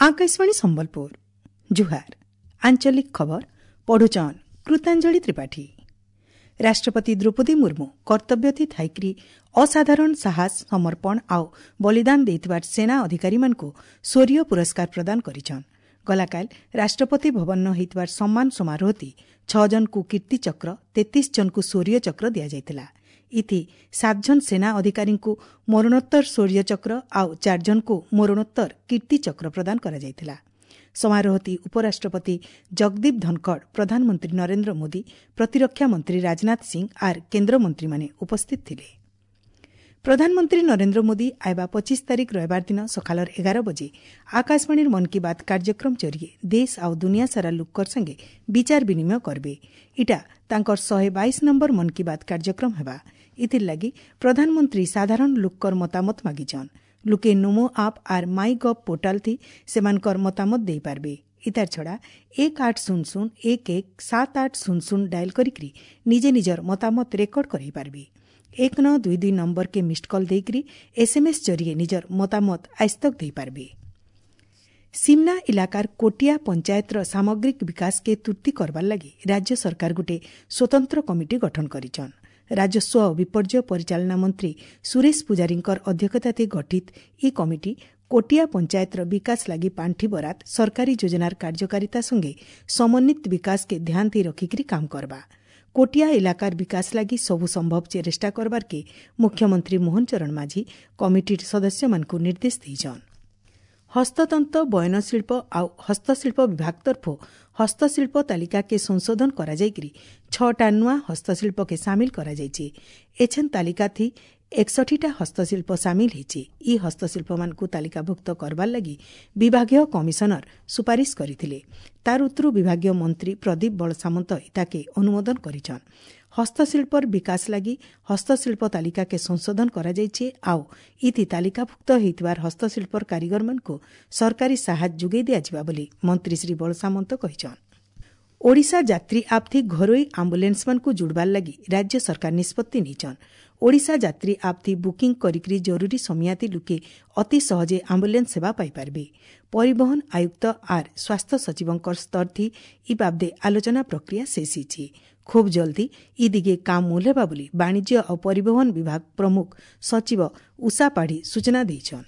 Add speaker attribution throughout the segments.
Speaker 1: आकाशवाणी संबलपुर जुहार आंचलिक खबर पढ़ुचन कृतांजलि त्रिपाठी। राष्ट्रपति द्रौपदी मुर्मू कर्तव्यथी थाइकरी असाधारण साहस समर्पण आउ बलिदान देइतबार सेना अधिकारी मानकु शौर्य पुरस्कार प्रदान करिछन। गलाकाल राष्ट्रपति भवन होइतबार सम्मान समारोहती 6 जन को कीर्ति चक्र 33 जन को शौर्य चक्र दिया जाइतिला। इति 7 जन सेना अधिकारी को मरणोत्तर शौर्य चक्र आउ 4 जन को मरणोत्तर कीर्ति चक्र प्रदान करा जाइतिला। समारोहती उपराष्ट्रपति जगदीप धनखड़, प्रधानमंत्री नरेंद्र मोदी, प्रतिरक्षा मंत्री राजनाथ सिंह आर केन्द्र मंत्री माने उपस्थित थिले। प्रधानमंत्री नरेंद्र मोदी आइबा 25 तारिख रविवार दिन सकालर 11 बजे आकाशवाणी मन की बात कार्यक्रम जरिए देश आउ दुनिया सारा लोकर संगे विचार विनिमय करबे। इटा तांकर 122 नंबर मन की बात कार्यक्रम हेबा। इथिर लगी प्रधानमंत्री साधारण लोकर मतामत मागिछन। लुके नमो आप आर माई गव पोर्टाल थी सेमानकर मतामत दे पारबे। इतार छड़ा 1800-11-7800 डायल करिकरी निजे निजर मतामत रेकर्ड करै पारबे। 1922 नंबर के मिस्ड कॉल देकरी एसएमएस जरिए निजर मतामत आजतक दे पारबे। सिमना इलाकार कोटिया पंचायतर सामग्रिक विकास के त्रुटि करबार लगी राज्य सरकार गुटे स्वतंत्र कमिटी गठन करिछन। राजस्व और विपर्यय परिचालना मंत्री सुरेश पुजारींकर अध्यक्षताते गठित ई कमिटी कोटिया पंचायतर विकास लगी पांठी बरात सरकारी योजनार कार्यकारिता संगे समन्वित विकास के ध्यान थी रखिकरी काम करबा। कोटिया इलाकार विकास लगी सबु संभव चेष्टा करबार के मुख्यमंत्री मोहन चरण माझी कमिटीर सदस्य मानकु निर्देश देइछन। हस्ततंत्र बयनशिल्प आउ हस्तशिल्प विभाग तरफ हस्तशिल्प तालिका के संशोधन करा जाइकरी 6टा नुआ हस्तशिल्प के सामिल करा जाइछि। एछन तालिका थी 61टा हस्तशिल्प सामिल होइछि। ई हस्तशिल्प मानकु तालिकाभुक्त करबार लगी विभागीय कमिशनर सुपारिश करिथिले। तार उत्रु विभागीय मंत्री प्रदीप बल सामंत इताके अनुमोदन करिछन। हस्तशिल्पर विकास लगी हस्तशिल्प तालिका के संशोधन करा जाइछि आउ इति तालिकाभुक्त होइतबार हस्तशिल्पर कारीगर मानकु सरकारी सहायता जुगै दियाजिबा बोली मंत्री श्री बल सामंत कहिछन। ओडिशा यात्री आप थी घरोई आम्बुलेंस मानकु जुड़बार लगी राज्य सरकार निष्पत्ति नेछन। ओडिशा यात्री आप थी बुकिंग करिकरी जरूरी समयाती लुके अति सहजे आम्बुलेंस सेवा पाई पारबे। परिवहन आयुक्त आर स्वास्थ्य सचिवंकर स्तर थी ई बाबदे आलोचना प्रक्रिया शेष हिछि। खूब जल्दी ई दिगे काम मूल हेबा बोली वाणिज्य और परिवहन विभाग प्रमुख सचिव उषा पाढ़ी सूचना देइछन।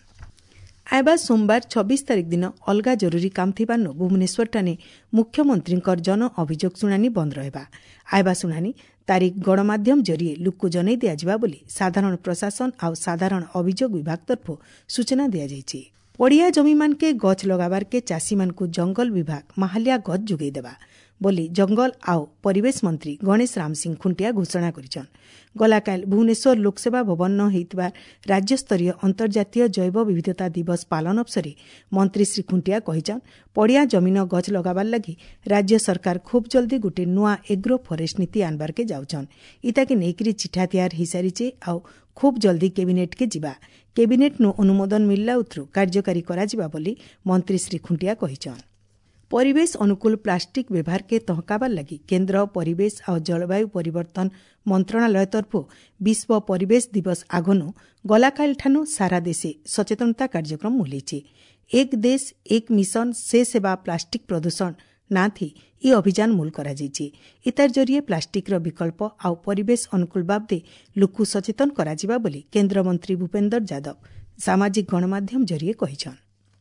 Speaker 1: आइबा सोमवार 26 तारिख दिन अलगा जरूरी काम थिबान भुवनेश्वर ठाने मुख्यमंत्रींकर जन अभियोग शुणानी बंद रहबा। आइबा शुणानी तारिख गणमाध्यम जरिए लुक्कु जनै दियाजिबा बोली साधारण प्रशासन आउ साधारण अभियोग विभाग तरफ सूचना दिया जाइछि। पड़िया जमी मान के गछ लगाबार के चाषी मानकु जंगल विभाग माहालिया गछ जुगै देबा बोली जंगल आउ परिवेश मंत्री गणेश राम सिंह खुंटिया घोषणा करिछन। गलाकाल भुवनेश्वर लोकसेवा भवन न होइतबार राज्य स्तरीय अंतर्जातीय जैव विविधता दिवस पालन अवसरे मंत्री श्री खुंटिया कहिछन पड़िया जमीन गछ लगाबार लगी राज्य सरकार खूब जल्दी गुटे नुआ एग्रो फॉरेस्ट नीति आनबार के जाउछन। इताके नेकरी चिठा तैयार हिसारिचे आउ खूब जल्दी कैबिनेट के जिबा। कैबिनेट नु अनुमोदन मिलला उत्रु कार्यकारी करा जिबा बोली मंत्री श्री खुंटिया कहिछन। परिवेश अनुकूल प्लास्टिक व्यवहार के तहकाबार लगी केन्द्र परिवेश और जलवायु परिवर्तन मंत्रणालय तरफ विश्व परिवेश दिवस आगनु गलाकाल ठानु सारा देशे सचेतनता कार्यक्रम मुलेछि। एक देश एक मिशन से सेवा प्लास्टिक प्रदूषण ना थी ई अभियान मूल करा जाइछि। इतार जरिए प्लास्टिक रो विकल्प आउ परिवेश अनुकूल बाबदे लोकु सचेतन करा जिबा बोली केन्द्र मंत्री भूपेंद्र यादव सामाजिक गणमाध्यम जरिए कहिछन।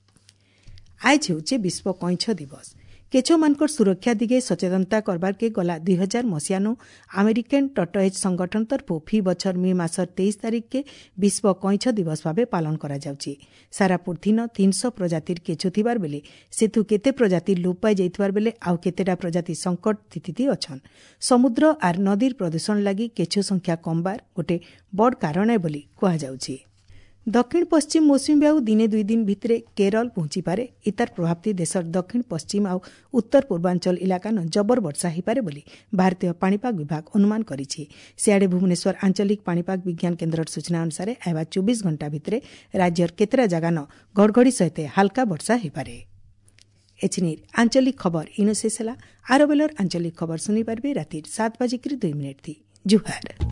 Speaker 1: आज हेउचे विश्व कइंछ दिवस। केचो मानकर सुरक्षा दिगे सचेतनता करबार के गला 2000 मसियानो अमेरिकन टर्टोएज संगठन तरफ फी बछर मे मासर 23 तारिख के विश्व कइंछ दिवस भावे पालन करा जाउछि। सारा पृथ्वीन 300 प्रजातिर केचो थिबार बेले सेथु केते प्रजाति लोप पाई जाइतबार बेले आउ केतेटा प्रजाति संकट स्थिति अछन। समुद्र आर नदीर प्रदूषण लगी केचो संख्या कमबार गोटे बड़ कारण है बोली कहा जाउछि। दक्षिण पश्चिम मौसुमी बायु दिने 2 दिन भितरे केरल पहुंची पारे। इतार प्रभावती देशर दक्षिण पश्चिम आउ उत्तर पूर्वांचल इलाका न जबर वर्षा ही पारे बोली भारतीय पाणीपाग विभाग अनुमान करिछि। सियाडे भुवनेश्वर आंचलिक पाणीपाग विज्ञान केन्द्र सूचना अनुसार आइबा 24 घंटा भितरे राज्यर केतेरा जगह न घड़घड़ी सहित हल्का वर्षा ही पारे। एचनिर आंचलिक खबर इनो शेष होला। आरो बेलर आंचलिक खबर सुनी पारबे रातिर 7:02 थी। जुहार।